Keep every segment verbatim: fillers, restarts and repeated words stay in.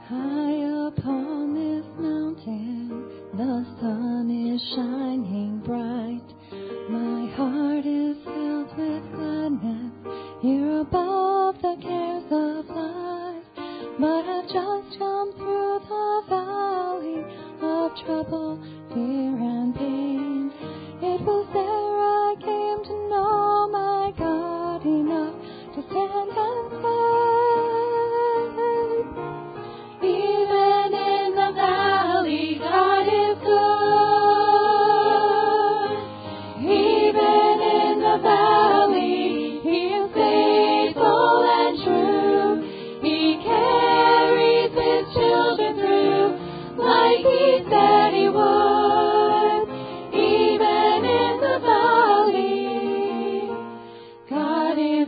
High upon this mountain, the sun is shining bright. My heart is filled with gladness here above the cares of life. But I've just jumped through the valley of trouble, fear, and pain. It was there I came to know my God enough to stand and fight. Even in the valley, God is good. Even in the valley, He is faithful and true. He carries His children through like He said He would. Even in the valley, God is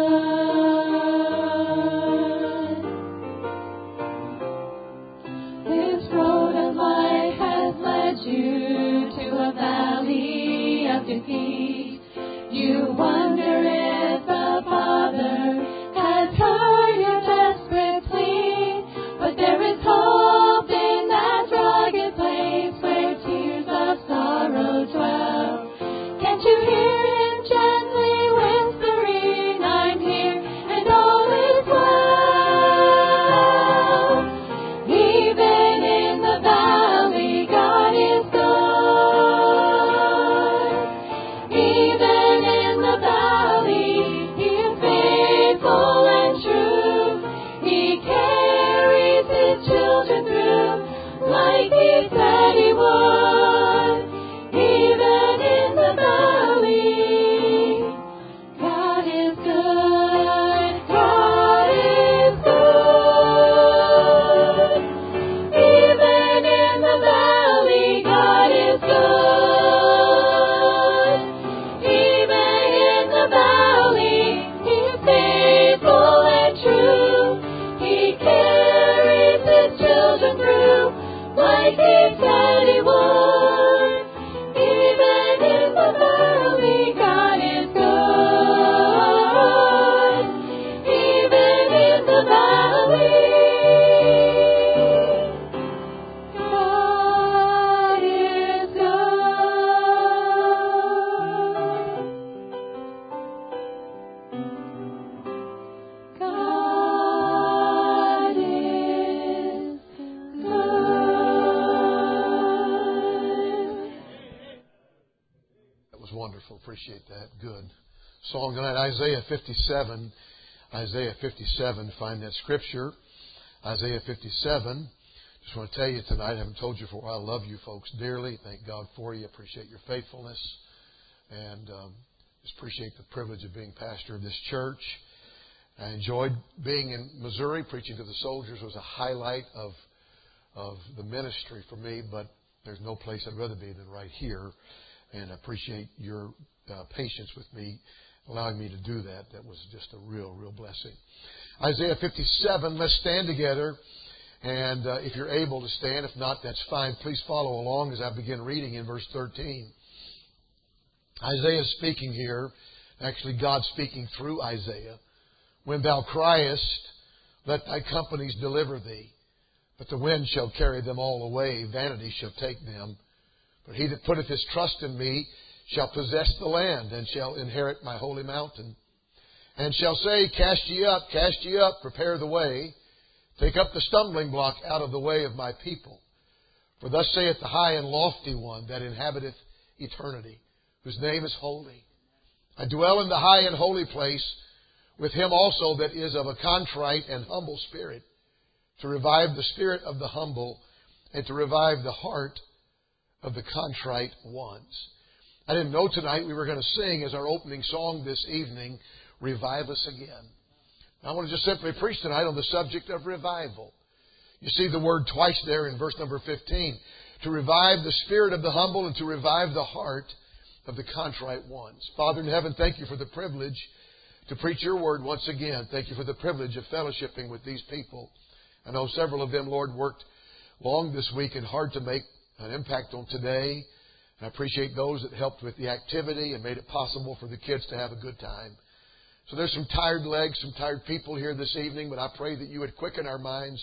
good. This road of life has led you to a valley of defeat. You wonder if the Father has heard your desperate plea. But there is hope in that rugged place where tears of sorrow dwell. Can't you hear Him gently whispering, I'm here and all is well. Even in the valley, God is good. Even in the valley, He is faithful and true. He carries His children through like He said He would. Even in the valley, God is good. God is good. Even in the valley, God is good. Even in the valley, He is faithful and true. He carries His children through like He said He would. Even in the valley, God is good. Even in the valley, God is good. God is good. That was wonderful. Appreciate that. Good song tonight. Isaiah fifty-seven. Isaiah fifty-seven. Find that scripture. Isaiah fifty-seven. Just want to tell you tonight, I haven't told you for a while, I love you folks dearly. Thank God for you. Appreciate your faithfulness. And um, just appreciate the privilege of being pastor of this church. I enjoyed being in Missouri. Preaching to the soldiers was a highlight of of the ministry for me, but there's no place I'd rather be than right here. And I appreciate your uh, patience with me, allowing me to do that. That was just a real, real blessing. Isaiah fifty-seven, let's stand together. And uh, if you're able to stand, if not, that's fine. Please follow along as I begin reading in verse thirteen. Isaiah is speaking here, actually God speaking through Isaiah. When thou criest, let thy companies deliver thee. But the wind shall carry them all away, vanity shall take them. But he that putteth his trust in me shall possess the land, and shall inherit my holy mountain. And shall say, Cast ye up, cast ye up, prepare the way. Take up the stumbling block out of the way of my people. For thus saith the high and lofty one that inhabiteth eternity, whose name is holy. I dwell in the high and holy place, with him also that is of a contrite and humble spirit, to revive the spirit of the humble, and to revive the heart of the contrite ones. I didn't know tonight we were going to sing as our opening song this evening, Revive Us Again. I want to just simply preach tonight on the subject of revival. You see the word twice there in verse number fifteen. To revive the spirit of the humble and to revive the heart of the contrite ones. Father in heaven, thank you for the privilege to preach your word once again. Thank you for the privilege of fellowshipping with these people. I know several of them, Lord, worked long this week and hard to make an impact on today. And I appreciate those that helped with the activity and made it possible for the kids to have a good time. So there's some tired legs, some tired people here this evening, but I pray that you would quicken our minds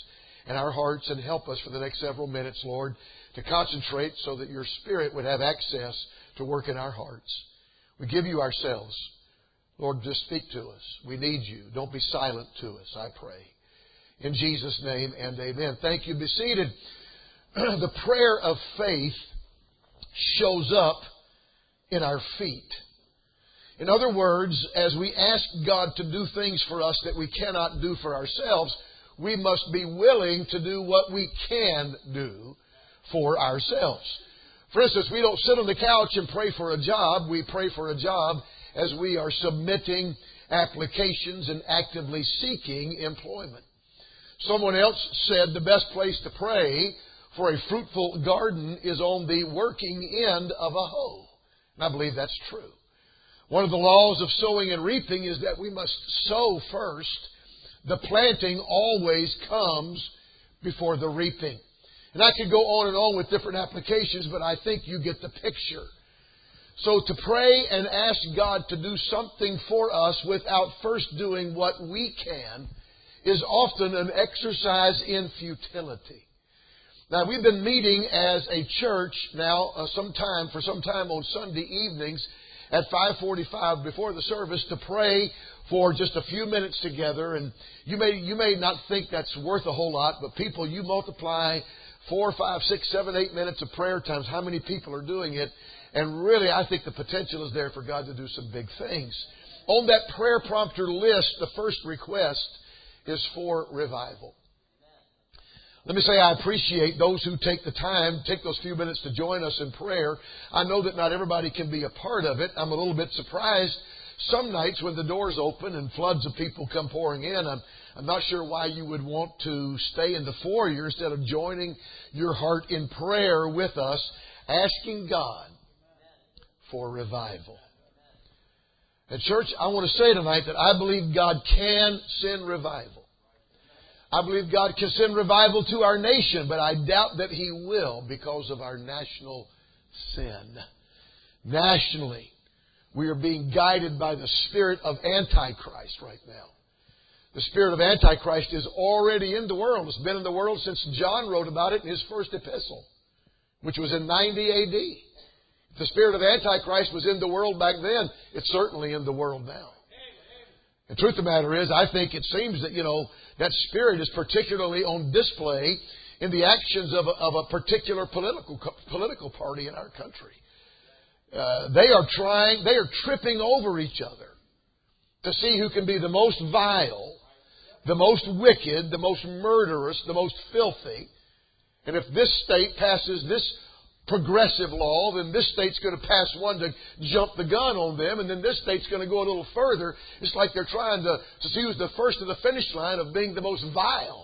and our hearts, and help us for the next several minutes, Lord, to concentrate so that your Spirit would have access to work in our hearts. We give you ourselves. Lord, just speak to us. We need you. Don't be silent to us, I pray. In Jesus' name and amen. Thank you. Be seated. The prayer of faith shows up in our feet. In other words, as we ask God to do things for us that we cannot do for ourselves, we must be willing to do what we can do for ourselves. For instance, we don't sit on the couch and pray for a job. We pray for a job as we are submitting applications and actively seeking employment. Someone else said the best place to pray for a fruitful garden is on the working end of a hoe. And I believe that's true. One of the laws of sowing and reaping is that we must sow first. The planting always comes before the reaping. And I could go on and on with different applications, but I think you get the picture. So to pray and ask God to do something for us without first doing what we can is often an exercise in futility. Now, we've been meeting as a church now uh, sometime for some time on Sunday evenings at five forty-five before the service to pray for just a few minutes together. And you may you may not think that's worth a whole lot, but people, you multiply four, five, six, seven, eight minutes of prayer times how many people are doing it. And really, I think the potential is there for God to do some big things. On that prayer prompter list, the first request is for revival. Let me say I appreciate those who take the time, take those few minutes to join us in prayer. I know that not everybody can be a part of it. I'm a little bit surprised some nights when the doors open and floods of people come pouring in. I'm, I'm not sure why you would want to stay in the foyer instead of joining your heart in prayer with us, asking God for revival. And church, I want to say tonight that I believe God can send revival. I believe God can send revival to our nation, but I doubt that He will because of our national sin. Nationally, we are being guided by the spirit of Antichrist right now. The spirit of Antichrist is already in the world. It's been in the world since John wrote about it in his first epistle, which was in ninety A D. If the spirit of Antichrist was in the world back then, it's certainly in the world now. The truth of the matter is, I think it seems that, you know, that spirit is particularly on display in the actions of a, of a particular political political party in our country. Uh, they are trying, they are tripping over each other to see who can be the most vile, the most wicked, the most murderous, the most filthy. And if this state passes this progressive law, then this state's going to pass one to jump the gun on them, and then this state's going to go a little further. It's like they're trying to, to see who's the first to the finish line of being the most vile.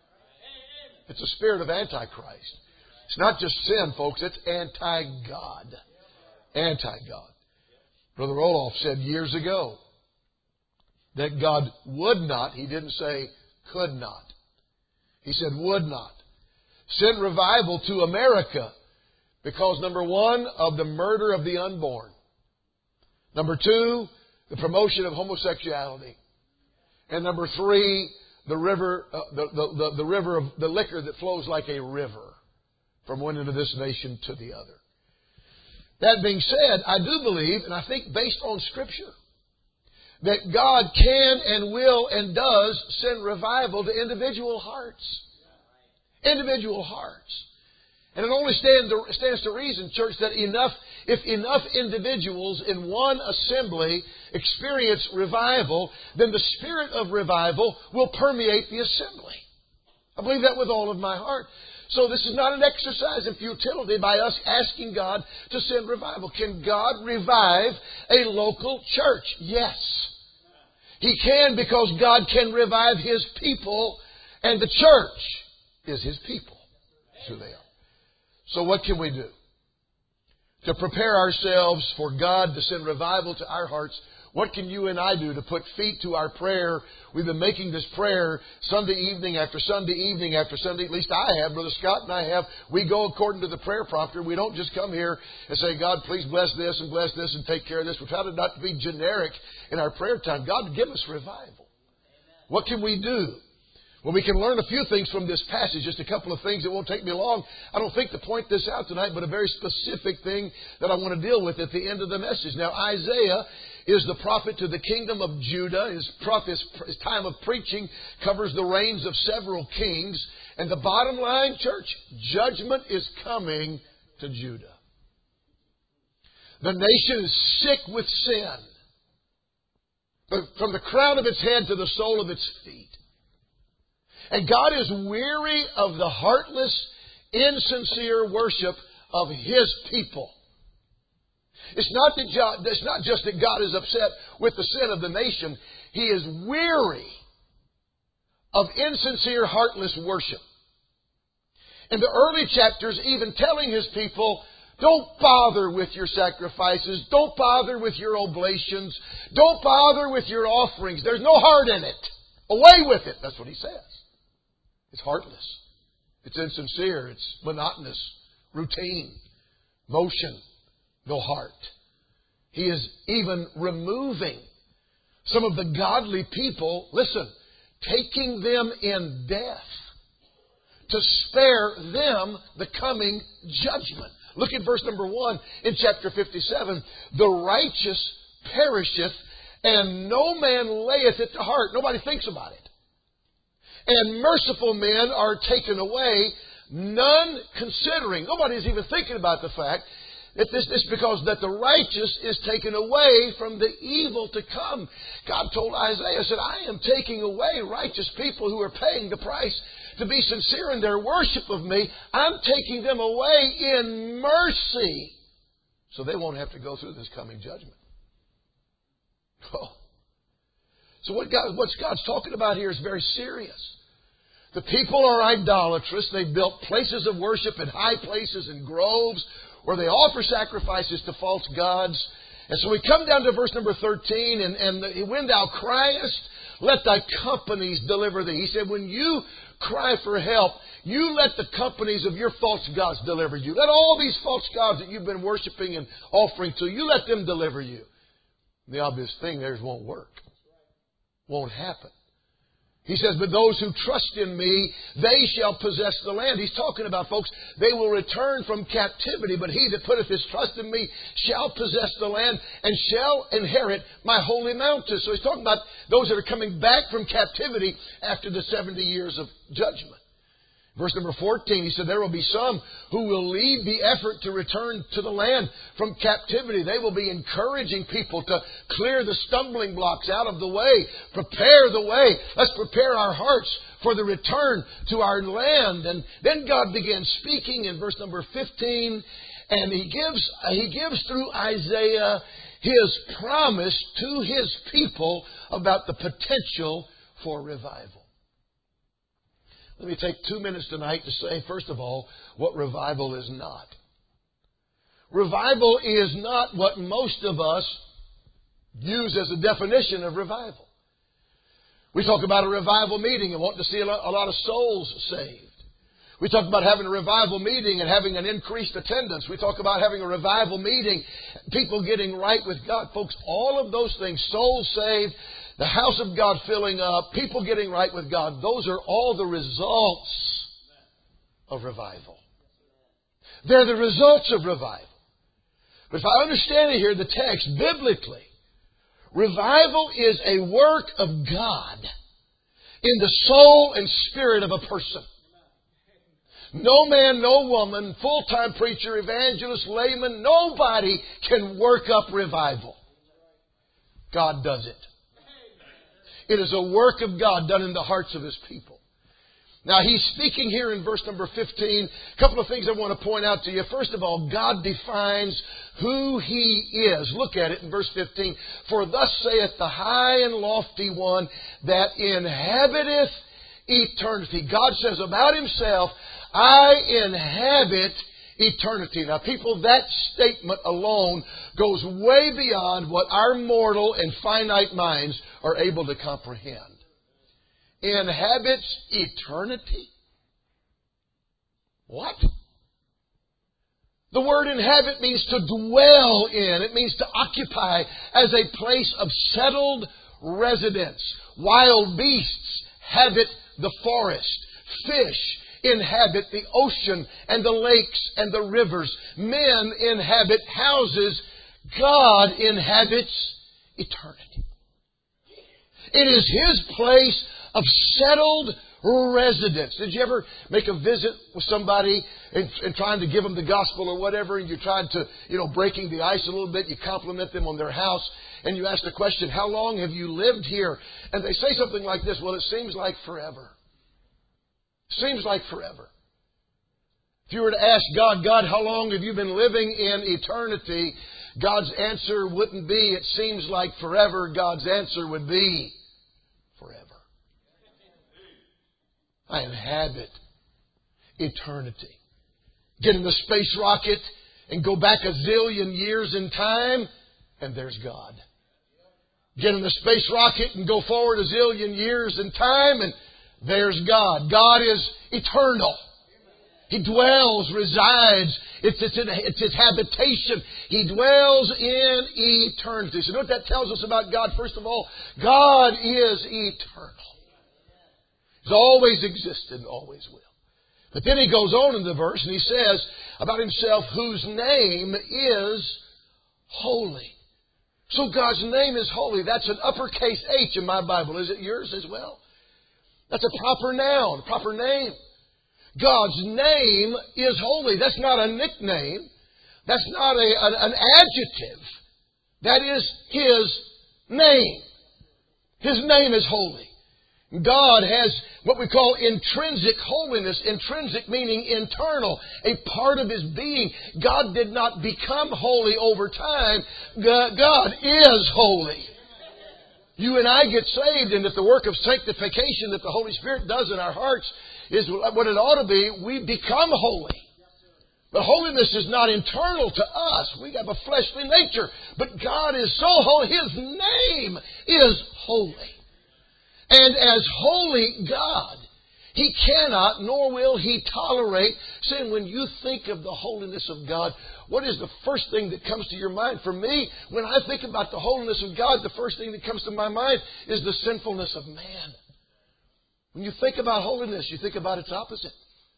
It's a spirit of Antichrist. It's not just sin, folks. It's anti-God. Anti-God. Brother Roloff said years ago that God would not, he didn't say could not. He said would not send revival to America because, number one, of the murder of the unborn. Number two, the promotion of homosexuality. And number three, the river, uh, the, the, the, the river of the liquor that flows like a river from one end of this nation to the other. That being said, I do believe, and I think based on Scripture, that God can and will and does send revival to individual hearts. Individual hearts. And it only stands to, stands to reason, church, that enough, if enough individuals in one assembly experience revival, then the spirit of revival will permeate the assembly. I believe that with all of my heart. So this is not an exercise in futility by us asking God to send revival. Can God revive a local church? Yes. He can, because God can revive His people, and the church is His people. That's who they are. So what can we do? To prepare ourselves for God to send revival to our hearts, what can you and I do to put feet to our prayer? We've been making this prayer Sunday evening after Sunday evening after Sunday. At least I have. Brother Scott and I have. We go according to the prayer prompter. We don't just come here and say, God, please bless this and bless this and take care of this. We try to not to be generic in our prayer time. God, give us revival. What can we do? Well, we can learn a few things from this passage, just a couple of things. It won't take me long. I don't think to point this out tonight, but a very specific thing that I want to deal with at the end of the message. Now, Isaiah is the prophet to the kingdom of Judah. His, prophet, his time of preaching covers the reigns of several kings. And the bottom line, church, judgment is coming to Judah. The nation is sick with sin, from the crown of its head to the sole of its feet. And God is weary of the heartless, insincere worship of His people. It's not, that, it's not just that God is upset with the sin of the nation. He is weary of insincere, heartless worship. In the early chapters, even telling His people, don't bother with your sacrifices. Don't bother with your oblations. Don't bother with your offerings. There's no heart in it. Away with it. That's what He says. It's heartless. It's insincere. It's monotonous. Routine. Motion. No heart. He is even removing some of the godly people, listen, taking them in death to spare them the coming judgment. Look at verse number one in chapter fifty-seven. The righteous perisheth, and no man layeth it to heart. Nobody thinks about it. And merciful men are taken away, none considering. Nobody's even thinking about the fact that this is because that the righteous is taken away from the evil to come. God told Isaiah, said, I am taking away righteous people who are paying the price to be sincere in their worship of me. I'm taking them away in mercy so they won't have to go through this coming judgment. Oh. So what God, what God's talking about here is very serious. The people are idolatrous. They've built places of worship in high places and groves where they offer sacrifices to false gods. And so we come down to verse number thirteen, and, and when thou criest, let thy companies deliver thee. He said, when you cry for help, you let the companies of your false gods deliver you. Let all these false gods that you've been worshiping and offering to, you let them deliver you. The obvious thing there is won't work. Won't happen. He says, but those who trust in me, they shall possess the land. He's talking about, folks, they will return from captivity, but he that putteth his trust in me shall possess the land and shall inherit my holy mountain. So he's talking about those that are coming back from captivity after the seventy years of judgment. Verse number fourteen, he said, there will be some who will lead the effort to return to the land from captivity. They will be encouraging people to clear the stumbling blocks out of the way. Prepare the way. Let's prepare our hearts for the return to our land. And then God began speaking in verse number fifteen. And He gives, He gives through Isaiah His promise to His people about the potential for revival. Let me take two minutes tonight to say, first of all, what revival is not. Revival is not what most of us use as a definition of revival. We talk about a revival meeting and want to see a lot of souls saved. We talk about having a revival meeting and having an increased attendance. We talk about having a revival meeting, people getting right with God. Folks, all of those things, souls saved, the house of God filling up, people getting right with God, those are all the results of revival. They're the results of revival. But if I understand it here, the text, biblically, revival is a work of God in the soul and spirit of a person. No man, no woman, full-time preacher, evangelist, layman, nobody can work up revival. God does it. It is a work of God done in the hearts of His people. Now, He's speaking here in verse number fifteen. A couple of things I want to point out to you. First of all, God defines who He is. Look at it in verse fifteen. For thus saith the high and lofty one that inhabiteth eternity. God says about Himself, I inhabit eternity. Now, people, that statement alone goes way beyond what our mortal and finite minds are able to comprehend. Inhabits eternity? What? The word inhabit means to dwell in. It means to occupy as a place of settled residence. Wild beasts inhabit the forest. Fish inhabit the ocean and the lakes and the rivers. Men inhabit houses. God inhabits eternity. It is His place of settled residence. Did you ever make a visit with somebody and, and trying to give them the gospel or whatever, and you tried to, you know, breaking the ice a little bit, you compliment them on their house, and you ask the question, how long have you lived here? And they say something like this, well, it seems like forever. Seems like forever. If you were to ask God, God, how long have you been living in eternity? God's answer wouldn't be, it seems like forever. God's answer would be, forever. I inhabit eternity. Get in the space rocket and go back a zillion years in time, and there's God. Get in the space rocket and go forward a zillion years in time, and there's God. God is eternal. He dwells, resides. It's, it's, it's His habitation. He dwells in eternity. So you know what that tells us about God? First of all, God is eternal. He's always existed and always will. But then He goes on in the verse and He says about Himself, whose name is holy. So God's name is holy. That's an uppercase H in my Bible. Is it yours as well? That's a proper noun, a proper name. God's name is holy. That's not a nickname. That's not a, an, an adjective. That is His name. His name is holy. God has what we call intrinsic holiness. Intrinsic meaning internal, a part of His being. God did not become holy over time. God is holy. You and I get saved, and if the work of sanctification that the Holy Spirit does in our hearts is what it ought to be, we become holy. But holiness is not internal to us. We have a fleshly nature. But God is so holy. His name is holy. And as holy God, He cannot nor will He tolerate sin. When you think of the holiness of God, what is the first thing that comes to your mind? For me, when I think about the holiness of God, the first thing that comes to my mind is the sinfulness of man. When you think about holiness, you think about its opposite.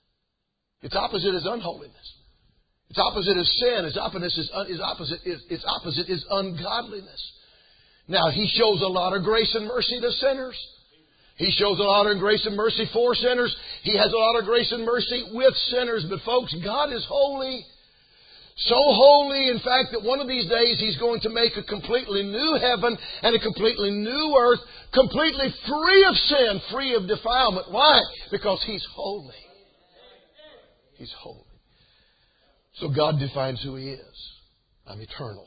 Its opposite is unholiness. Its opposite is sin. Its opposite is, its opposite is, its opposite is ungodliness. Now, He shows a lot of grace and mercy to sinners. He shows a lot of grace and mercy for sinners. He has a lot of grace and mercy with sinners. But folks, God is holy. So holy, in fact, that one of these days He's going to make a completely new heaven and a completely new earth, completely free of sin, free of defilement. Why? Because He's holy. He's holy. So God defines who He is. I'm eternal.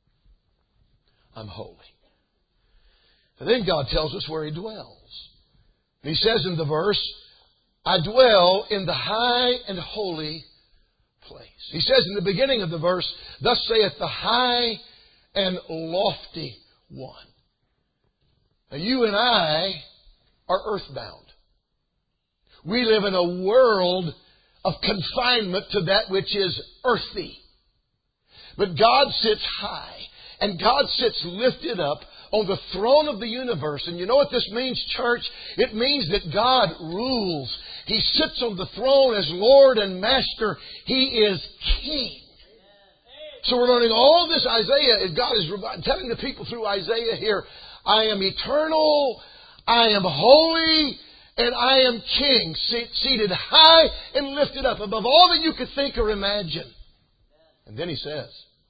I'm holy. And then God tells us where He dwells. He says in the verse, I dwell in the high and holy place. He says in the beginning of the verse, thus saith the high and lofty one. Now you and I are earthbound. We live in a world of confinement to that which is earthy. But God sits high and God sits lifted up on the throne of the universe. And you know what this means, church? It means that God rules. He sits on the throne as Lord and Master. He is King. So we're learning all this Isaiah. God is telling the people through Isaiah here, I am eternal, I am holy, and I am King, seated high and lifted up above all that you could think or imagine. And then He says,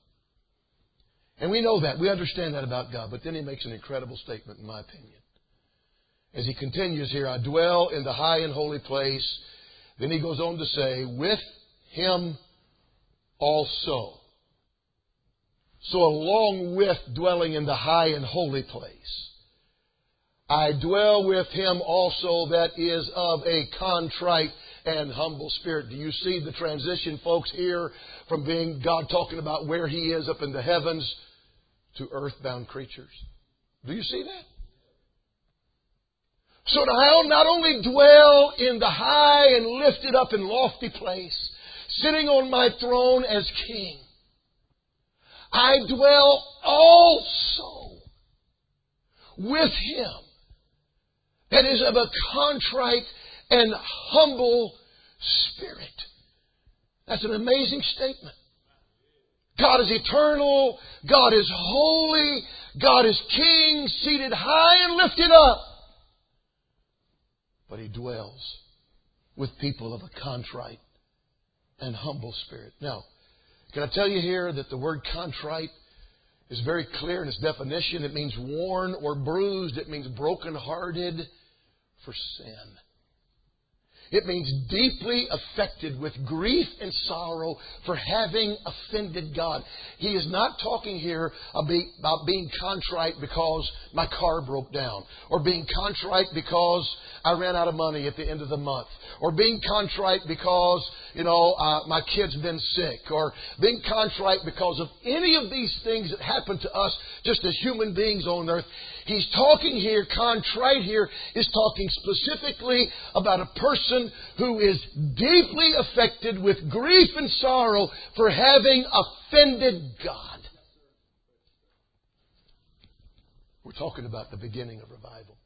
and we know that. We understand that about God. But then He makes an incredible statement, in my opinion. As He continues here, I dwell in the high and holy place. Then He goes on to say, with Him also. So along with dwelling in the high and holy place, I dwell with Him also that is of a contrite and humble spirit. Do you see the transition, folks, here from being God talking about where He is up in the heavens to earthbound creatures? Do you see that? So I'll not only dwell in the high and lifted up and lofty place, sitting on my throne as King, I dwell also with Him that is of a contrite and humble spirit. That's an amazing statement. God is eternal. God is holy. God is King, seated high and lifted up. But He dwells with people of a contrite and humble spirit. Now, can I tell you here that the word contrite is very clear in its definition. It means worn or bruised. It means brokenhearted for sin. It means deeply affected with grief and sorrow for having offended God. He is not talking here about being contrite because my car broke down, or being contrite because I ran out of money at the end of the month, or being contrite because, you know, uh, my kid's been sick, or being contrite because of any of these things that happen to us just as human beings on earth. He's talking here, contrite here, is talking specifically about a person who is deeply affected with grief and sorrow for having offended God. We're talking about the beginning of revival.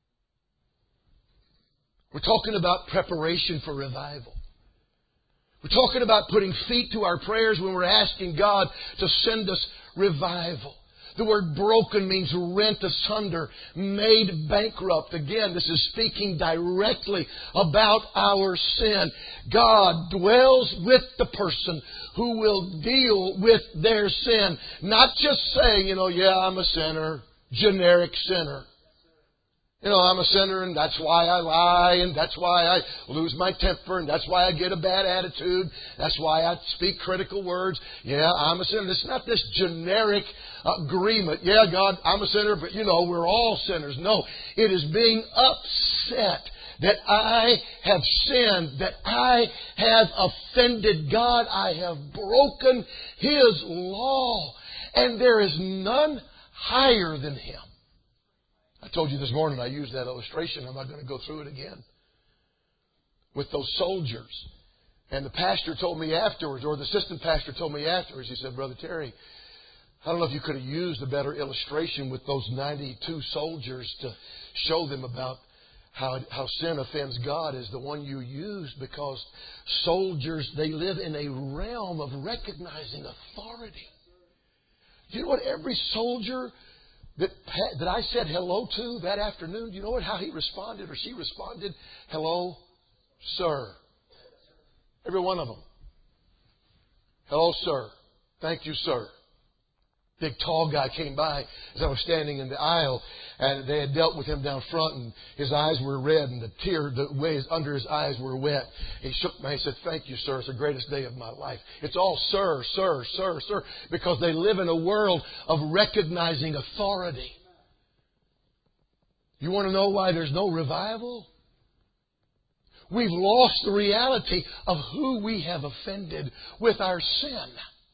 We're talking about preparation for revival. We're talking about putting feet to our prayers when we're asking God to send us revival. The word broken means rent asunder, made bankrupt. Again, this is speaking directly about our sin. God dwells with the person who will deal with their sin. Not just saying, you know, yeah, I'm a sinner, generic sinner. You know, I'm a sinner and that's why I lie and that's why I lose my temper and that's why I get a bad attitude. That's why I speak critical words. Yeah, I'm a sinner. It's not this generic agreement. Yeah, God, I'm a sinner, but you know, we're all sinners. No, it is being upset that I have sinned, that I have offended God. I have broken His law, and there is none higher than Him. I told you this morning I used that illustration. I'm not going to go through it again. With those soldiers. And the pastor told me afterwards, or the assistant pastor told me afterwards, he said, Brother Terry, I don't know if you could have used a better illustration with those ninety-two soldiers to show them about how, how sin offends God as the one you used, because soldiers, they live in a realm of recognizing authority. Do you know what every soldier that that I said hello to that afternoon, do you know what, how he responded or she responded? Hello, sir. Every one of them. Hello, sir. Thank you, sir. Big tall guy came by as I was standing in the aisle, and they had dealt with him down front, and his eyes were red, and the tear, the ways under his eyes were wet. He shook me. He said, "Thank you, sir. It's the greatest day of my life." It's all sir, sir, sir, sir, because they live in a world of recognizing authority. You want to know why there's no revival? We've lost the reality of who we have offended with our sin.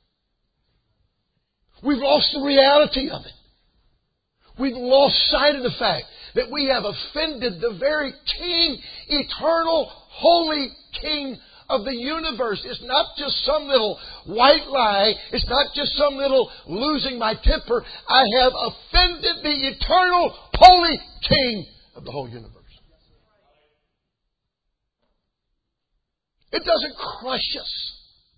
We've lost the reality of it. We've lost sight of the fact that we have offended the very King, eternal, holy King of the universe. It's not just some little white lie. It's not just some little losing my temper. I have offended the eternal, holy King of the whole universe. It doesn't crush us.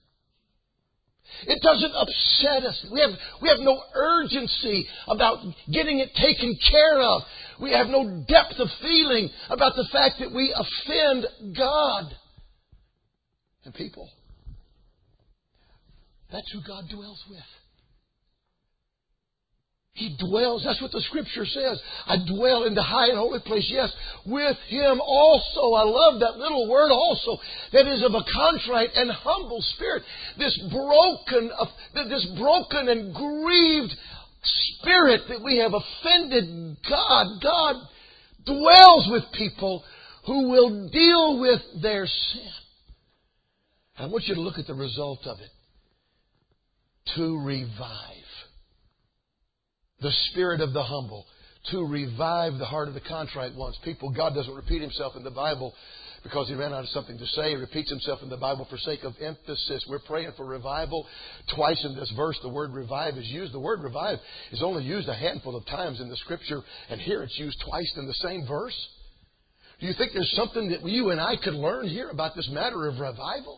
It doesn't upset us. We have, we have no urgency about getting it taken care of. We have no depth of feeling about the fact that we offend God and people. That's who God dwells with. He dwells. That's what the Scripture says. I dwell in the high and holy place. Yes, with Him also. I love that little word also. That is of a contrite and humble spirit. This broken, this broken and grieved spirit that we have offended God. God dwells with people who will deal with their sin. I want you to look at the result of it. To revive. The spirit of the humble, to revive the heart of the contrite ones. People, God doesn't repeat Himself in the Bible because He ran out of something to say. He repeats Himself in the Bible for sake of emphasis. We're praying for revival. Twice in this verse, the word revive is used. The word revive is only used a handful of times in the Scripture, and here it's used twice in the same verse. Do you think there's something that you and I could learn here about this matter of revival?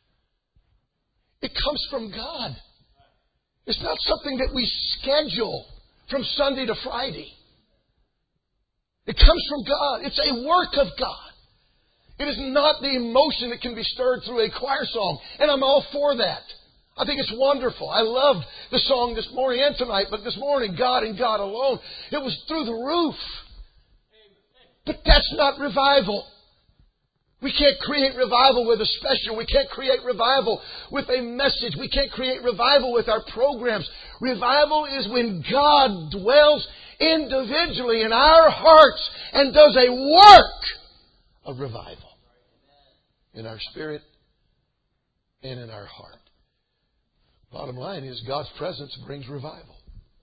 It comes from God. It's not something that we schedule from Sunday to Friday. It comes from God. It's a work of God. It is not the emotion that can be stirred through a choir song. And I'm all for that. I think it's wonderful. I loved the song this morning and tonight, but this morning, God and God alone. It was through the roof. But that's not revival. We can't create revival with a special. We can't create revival with a message. We can't create revival with our programs. Revival is when God dwells individually in our hearts and does a work of revival in our spirit and in our heart. Bottom line is God's presence brings revival.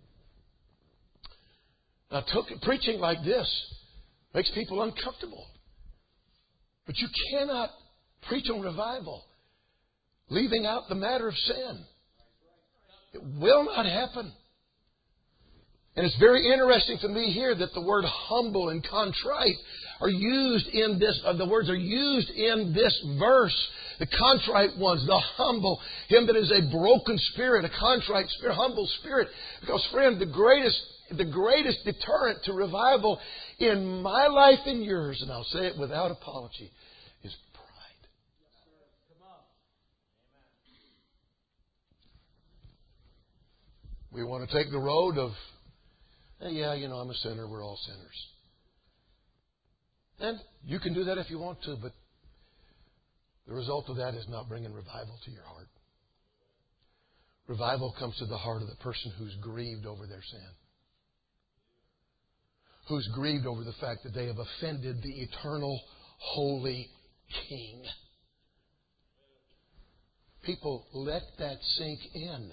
Now, t- preaching like this makes people uncomfortable. But you cannot preach on revival leaving out the matter of sin. It will not happen. And it's very interesting to me here that the word humble and contrite are used in this, uh, the words are used in this verse. The contrite ones, the humble, him that is a broken spirit, a contrite spirit, humble spirit. Because friend, the greatest, the greatest deterrent to revival in my life and yours, and I'll say it without apology, is pride. We want to take the road of, hey, yeah, you know, I'm a sinner. We're all sinners. And you can do that if you want to, but the result of that is not bringing revival to your heart. Revival comes to the heart of the person who's grieved over their sin. Who's grieved over the fact that they have offended the eternal, holy King. People, let that sink in.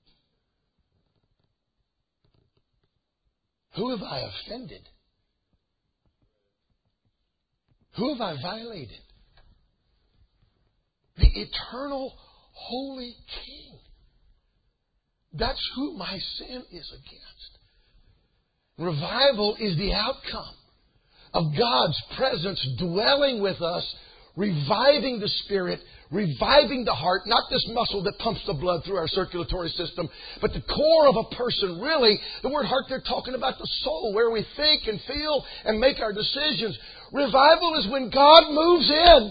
Who have I offended? Who have I violated? The eternal, holy King. That's who my sin is against. Revival is the outcome of God's presence dwelling with us, reviving the spirit, reviving the heart, not this muscle that pumps the blood through our circulatory system, but the core of a person, really. The word heart, they're talking about the soul, where we think and feel and make our decisions. Revival is when God moves in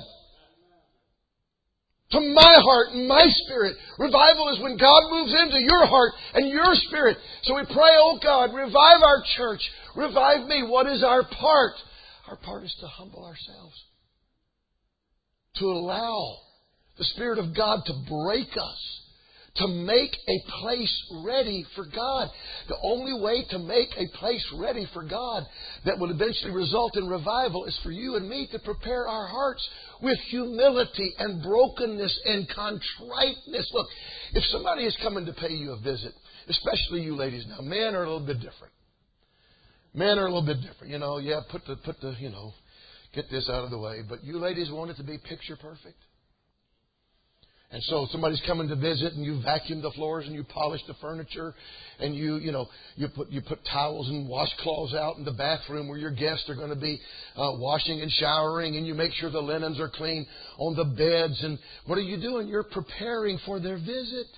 to my heart and my spirit. Revival is when God moves into your heart and your spirit. So we pray, oh God, revive our church. Revive me. What is our part? Our part is to humble ourselves. To allow the Spirit of God to break us. To make a place ready for God. The only way to make a place ready for God that will eventually result in revival is for you and me to prepare our hearts with humility and brokenness and contriteness. Look, if somebody is coming to pay you a visit, especially you ladies now, men are a little bit different. Men are a little bit different. You know, yeah, put the, put the, you know, get this out of the way. But you ladies want it to be picture perfect. And so somebody's coming to visit and you vacuum the floors and you polish the furniture and you, you know, you put, you put towels and washcloths out in the bathroom where your guests are going to be uh, washing and showering, and you make sure the linens are clean on the beds. And what are you doing? You're preparing for their visit.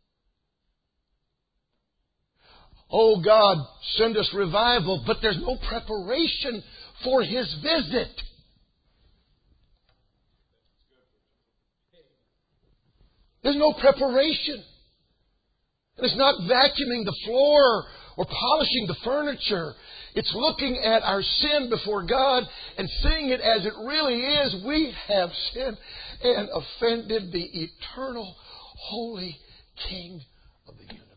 Oh God, send us revival, but there's no preparation for His visit. There's no preparation. It's not vacuuming the floor or polishing the furniture. It's looking at our sin before God and seeing it as it really is. We have sinned and offended the eternal, holy King of the universe.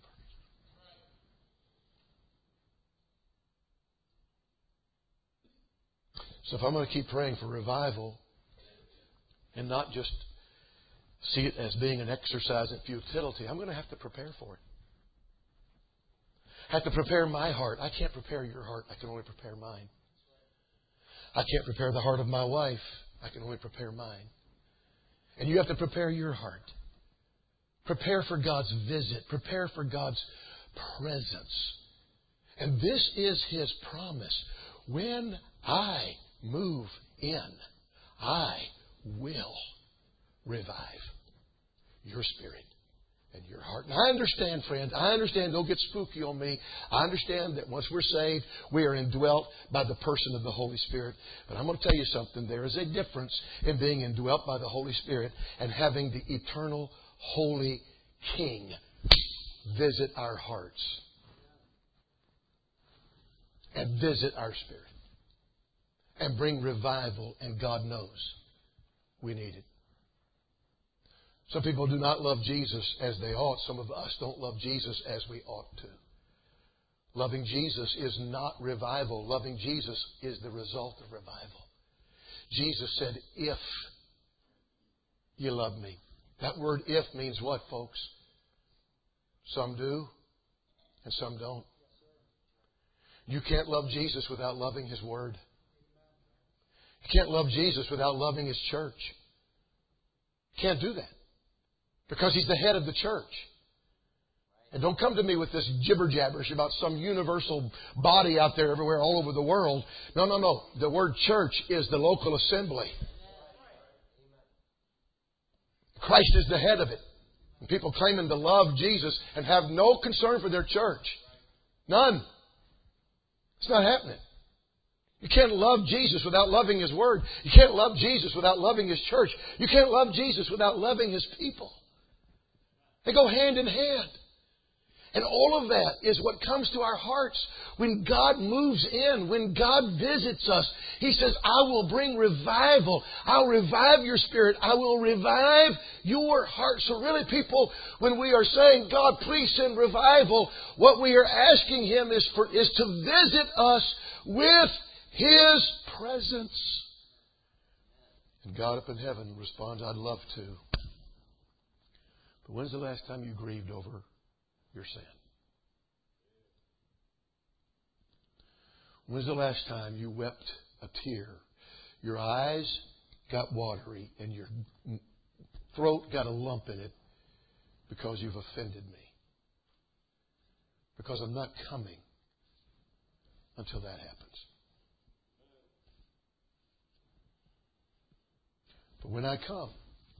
So if I'm going to keep praying for revival and not just see it as being an exercise in futility, I'm going to have to prepare for it. I have to prepare my heart. I can't prepare your heart. I can only prepare mine. I can't prepare the heart of my wife. I can only prepare mine. And you have to prepare your heart. Prepare for God's visit. Prepare for God's presence. And this is His promise. When I move in. I will revive your spirit and your heart. And I understand, friends, I understand, don't get spooky on me. I understand that once we're saved, we are indwelt by the person of the Holy Spirit. But I'm going to tell you something. There is a difference in being indwelt by the Holy Spirit and having the eternal, holy King visit our hearts and visit our spirit and bring revival. And God knows we need it. Some people do not love Jesus as they ought. Some of us don't love Jesus as we ought to. Loving Jesus is not revival. Loving Jesus is the result of revival. Jesus said, if you love me. That word if means what, folks? Some do and some don't. You can't love Jesus without loving His Word. You can't love Jesus without loving His church. You can't do that. Because He's the head of the church. And don't come to me with this jibber-jabberish about some universal body out there everywhere, all over the world. No, no, no. The word church is the local assembly. Christ is the head of it. And people claiming to love Jesus and have no concern for their church. None. It's not happening. You can't love Jesus without loving His Word. You can't love Jesus without loving His church. You can't love Jesus without loving His people. They go hand in hand. And all of that is what comes to our hearts when God moves in, when God visits us. He says, I will bring revival. I'll revive your spirit. I will revive your heart. So really, people, when we are saying, God, please send revival, what we are asking Him is, for, is to visit us with His presence. And God up in heaven responds, I'd love to. But when's the last time you grieved over your sin? When's the last time you wept a tear? Your eyes got watery and your throat got a lump in it because you've offended me. Because I'm not coming until that happens. But when I come,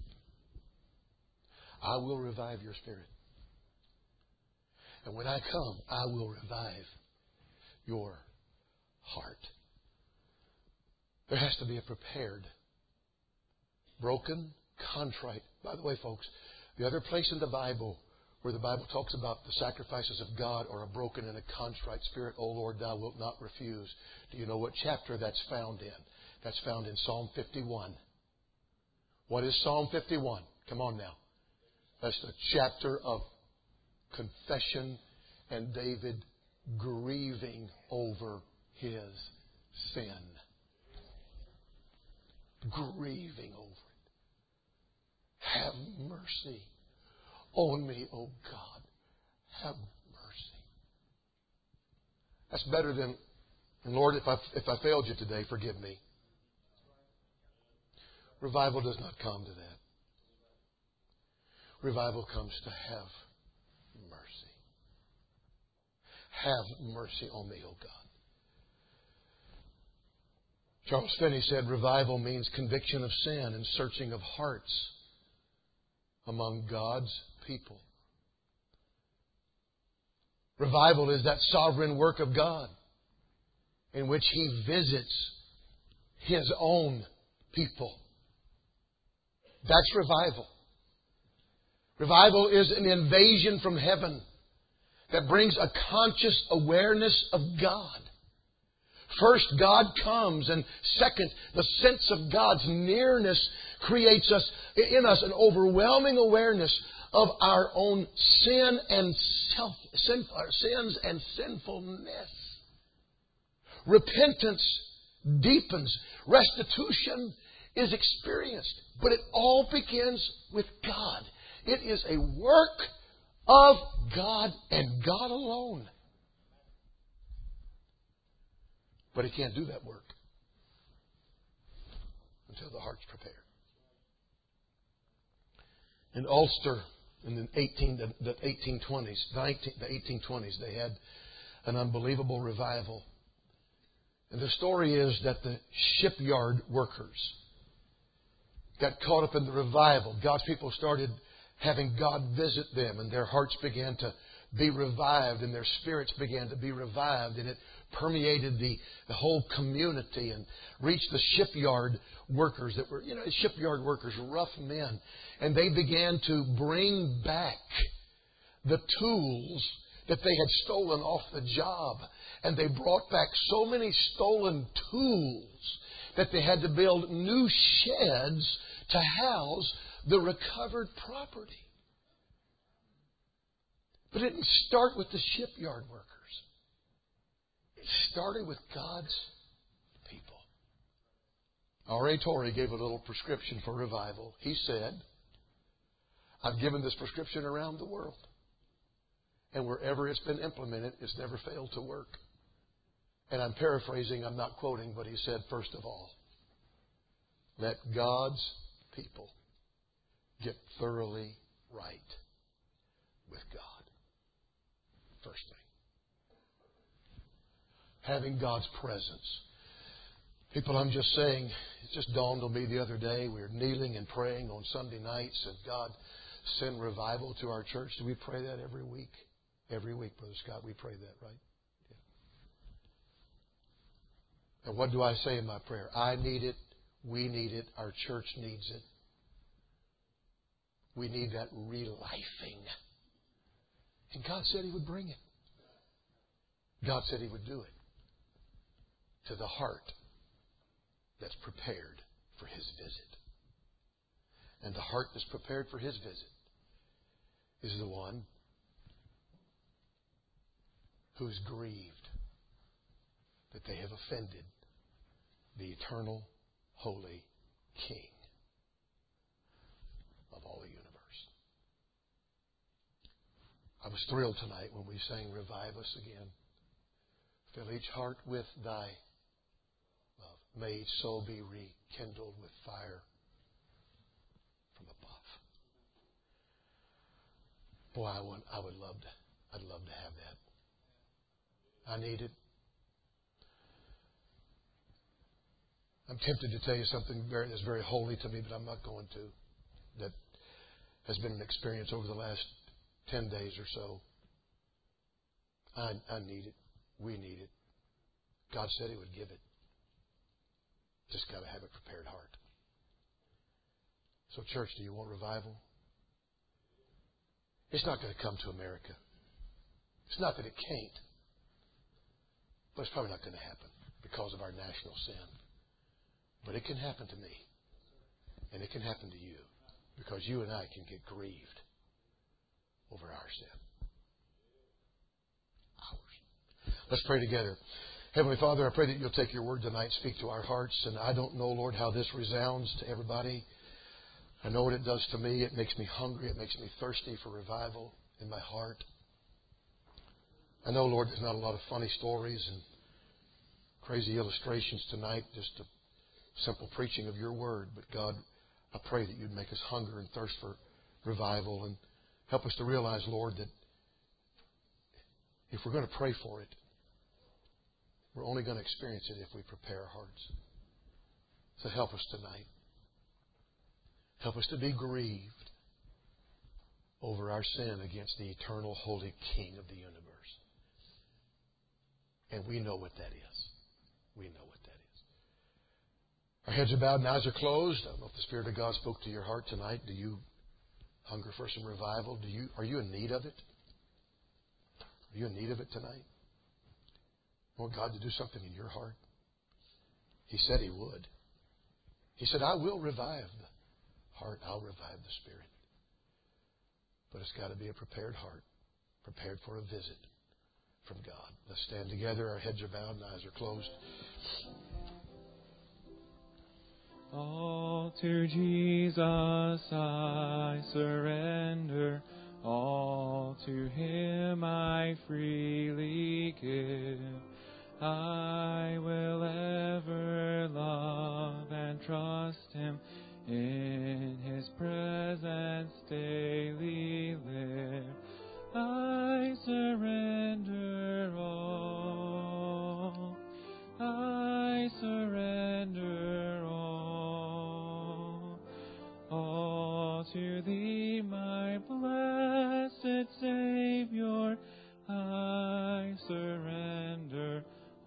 I will revive your spirit. And when I come, I will revive your heart. There has to be a prepared, broken, contrite. By the way, folks, the other place in the Bible where the Bible talks about the sacrifices of God are a broken and a contrite spirit, O Lord, thou wilt not refuse. Do you know what chapter that's found in? That's found in Psalm fifty-one. What is Psalm fifty-one? Come on now. That's the chapter of confession and David grieving over his sin. Grieving over it. Have mercy on me, O God. Have mercy. That's better than, and Lord, if I, if I failed you today, forgive me. Revival does not come to that. Revival comes to have mercy. Have mercy on me, O God. Charles Finney said revival means conviction of sin and searching of hearts among God's people. Revival is that sovereign work of God in which He visits His own people. That's revival. Revival is an invasion from heaven that brings a conscious awareness of God. First, God comes, and second, the sense of God's nearness creates us in us an overwhelming awareness of our own sin and self, sin, our sins and sinfulness. Repentance deepens. Restitution is experienced. But it all begins with God. It is a work of God and God alone. But He can't do that work until the heart's prepared. In Ulster, in the eighteen the eighteen twenties, the eighteen twenties, they had an unbelievable revival. And the story is that the shipyard workers got caught up in the revival. God's people started having God visit them, and their hearts began to be revived, and their spirits began to be revived, and it permeated the, the whole community and reached the shipyard workers that were, you know, shipyard workers, rough men. And they began to bring back the tools that they had stolen off the job. And they brought back so many stolen tools that they had to build new sheds to house the recovered property. But it didn't start with the shipyard workers. It started with God's people. R A Torrey gave a little prescription for revival. He said, I've given this prescription around the world. And wherever it's been implemented, it's never failed to work. And I'm paraphrasing, I'm not quoting, but he said, first of all, let God's people get thoroughly right with God. First thing. Having God's presence. People, I'm just saying, it just dawned on me the other day. We were kneeling and praying on Sunday nights, and God send revival to our church. Do we pray that every week? Every week, Brother Scott, we pray that, right? Yeah. And what do I say in my prayer? I need it. We need it. Our church needs it. We need that relifing. And God said He would bring it. God said He would do it to the heart that's prepared for His visit. And the heart that's prepared for His visit is the one who's grieved that they have offended the eternal, holy King of all the universe. I was thrilled tonight when we sang Revive Us Again. Fill each heart with Thy love. May each soul be rekindled with fire from above. Boy, I, want, I would love to, I'd love to have that. I need it. I'm tempted to tell you something very, that's very holy to me, but I'm not going to. That has been an experience over the last ten days or so. I, I need it. We need it. God said He would give it. Just got to have a prepared heart. So, church, do you want revival? It's not going to come to America. It's not that it can't. But it's probably not going to happen because of our national sin. But it can happen to me. And it can happen to you. Because you and I can get grieved over our sin. Ours. Let's pray together. Heavenly Father, I pray that You'll take Your word tonight, speak to our hearts. And I don't know, Lord, how this resounds to everybody. I know what it does to me. It makes me hungry. It makes me thirsty for revival in my heart. I know, Lord, there's not a lot of funny stories and crazy illustrations tonight, just a simple preaching of Your word. But God, I pray that You'd make us hunger and thirst for revival and help us to realize, Lord, that if we're going to pray for it, we're only going to experience it if we prepare our hearts. So help us tonight. Help us to be grieved over our sin against the eternal, holy King of the universe. And we know what that is. We know what that is. Our heads are bowed and eyes are closed. I don't know if the Spirit of God spoke to your heart tonight. Do you hunger for some revival? Do you are you in need of it? Are you in need of it tonight? Want God to do something in your heart? He said He would. He said, I will revive the heart. I'll revive the spirit. But it's got to be a prepared heart, prepared for a visit from God. Let's stand together. Our heads are bowed and eyes are closed. All to Jesus I surrender. All to Him I freely give. I will ever love and trust Him. In His presence daily live. I surrender all. I to Thee, my blessed Savior, I surrender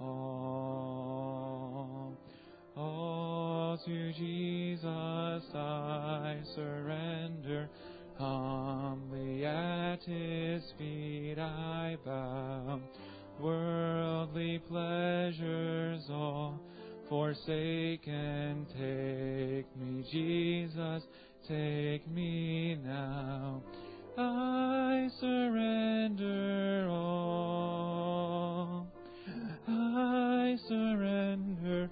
all. All to Jesus I surrender. Humbly at His feet I bow. Worldly pleasures all forsaken, take me, Jesus, take me now. I surrender all. I surrender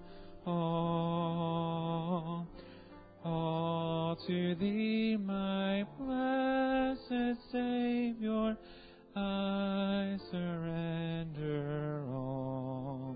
all. All to Thee, my blessed Savior, I surrender all.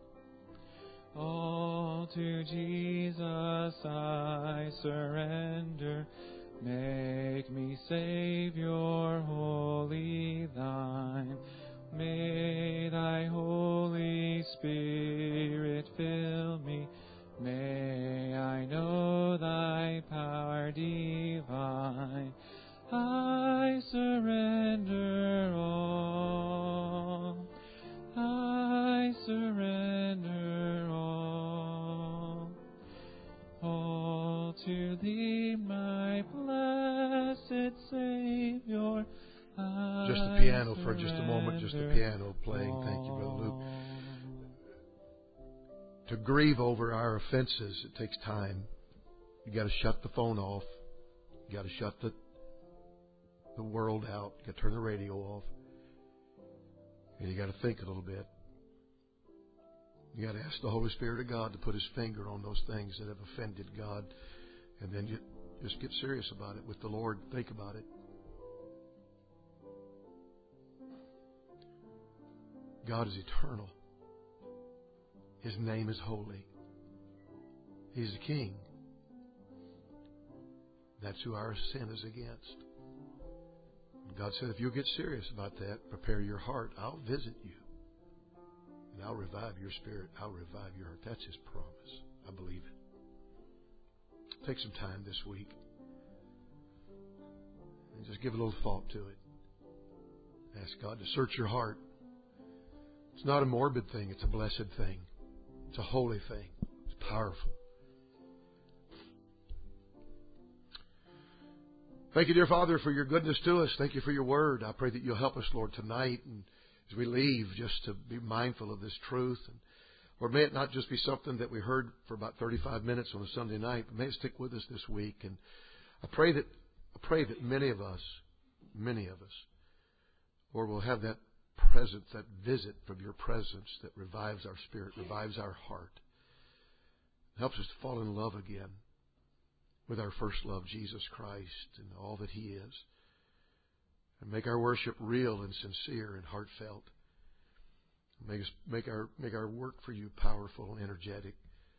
All to Jesus I surrender. Make me, Savior, wholly Thine. May Thy Holy Spirit fill me. May I know Thy power divine. I surrender all. I surrender all. All to Thee, my blessed Savior. Just the piano for just a moment. Just the piano playing. Thank you, Brother Luke. To grieve over our offenses, it takes time. You got to shut the phone off. You got to shut the the world out. You got to turn the radio off. And you got to think a little bit. You got to ask the Holy Spirit of God to put His finger on those things that have offended God. And then you just get serious about it with the Lord. Think about it. God is eternal. His name is holy. He's the King. That's who our sin is against. God said, if you'll get serious about that, prepare your heart, I'll visit you. And I'll revive your spirit. I'll revive your heart. That's His promise. I believe it. Take some time this week and just give a little thought to it. Ask God to search your heart. It's not a morbid thing. It's a blessed thing. It's a holy thing. It's powerful. Thank you, dear Father, for your goodness to us. Thank you for your word. I pray that you'll help us, Lord, tonight and as we leave, just to be mindful of this truth. And Lord, may it not just be something that we heard for about thirty-five minutes on a Sunday night, but may it stick with us this week. And I pray that I pray that many of us, many of us, Lord, will have that presence, that visit from your presence that revives our spirit, revives our heart, helps us to fall in love again with our first love, Jesus Christ, and all that He is. And make our worship real and sincere and heartfelt. Make us make our make our work for you powerful and energetic.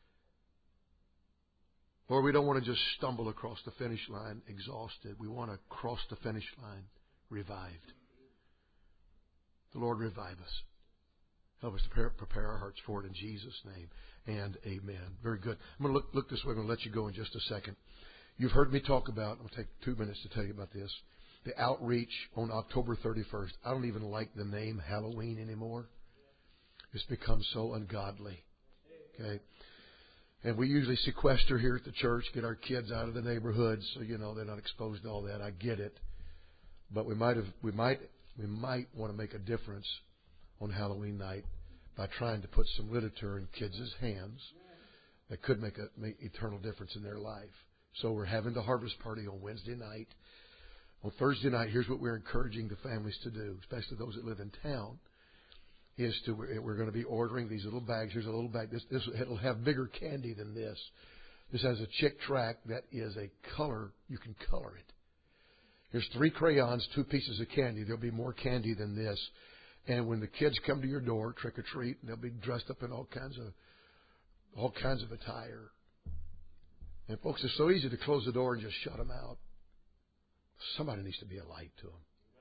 Lord, we don't want to just stumble across the finish line exhausted. We want to cross the finish line revived. The Lord revive us. Help us to prepare, prepare our hearts for it in Jesus' name. And amen. Very good. I'm going to look, look this way. I'm going to let you go in just a second. You've heard me talk about, I'll take two minutes to tell you about this, the outreach on October thirty-first. I don't even like the name Halloween anymore. It's become so ungodly. Okay? And we usually sequester here at the church, get our kids out of the neighborhoods so, you know, they're not exposed to all that. I get it. But we might have, we might, we might want to make a difference on Halloween night by trying to put some literature in kids' hands that could make an make eternal difference in their life. So we're having the harvest party on Wednesday night. On Thursday night, here's what we're encouraging the families to do, especially those that live in town, is to we're going to be ordering these little bags. Here's a little bag. This this it'll have bigger candy than this. This has a Chick Track that is a color. You can color it. Here's three crayons, two pieces of candy. There'll be more candy than this. And when the kids come to your door, trick or treat, they'll be dressed up in all kinds of all kinds of attire. And folks, it's so easy to close the door and just shut them out. Somebody needs to be a light to them.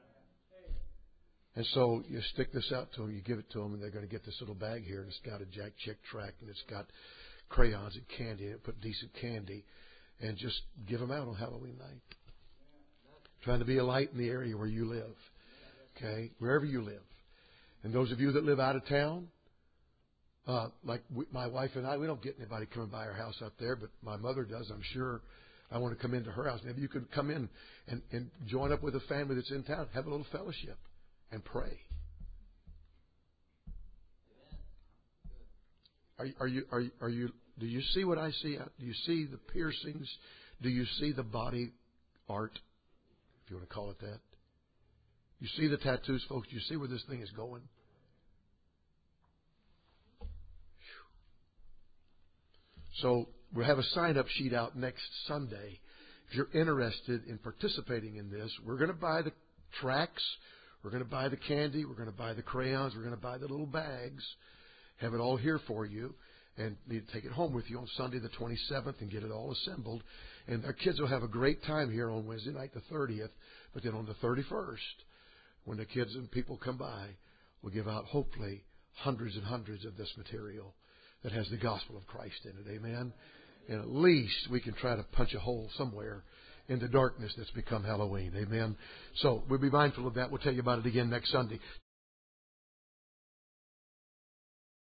And so you stick this out to them, you give it to them, and they're going to get this little bag here, and it's got a Jack Chick Track, and it's got crayons and candy, and put decent candy, and just give them out on Halloween night. Trying to be a light in the area where you live. Okay? Wherever you live. And those of you that live out of town, uh, like we, my wife and I, we don't get anybody coming by our house up there, but my mother does, I'm sure. I want to come into her house. Maybe you could come in and, and join up with a family that's in town. Have a little fellowship and pray. Are, are you, are you, are you, do you see what I see? Do you see the piercings? Do you see the body art, if you want to call it that? You see the tattoos, folks? Do you see where this thing is going? So we'll have a sign-up sheet out next Sunday. If you're interested in participating in this, we're going to buy the tracts. We're going to buy the candy. We're going to buy the crayons. We're going to buy the little bags. Have it all here for you. And need to take it home with you on Sunday the twenty-seventh and get it all assembled. And our kids will have a great time here on Wednesday night the thirtieth. But then on the thirty-first, when the kids and people come by, we'll give out hopefully hundreds and hundreds of this material that has the gospel of Christ in it. Amen? And at least we can try to punch a hole somewhere in the darkness that's become Halloween. Amen? So we'll be mindful of that. We'll tell you about it again next Sunday.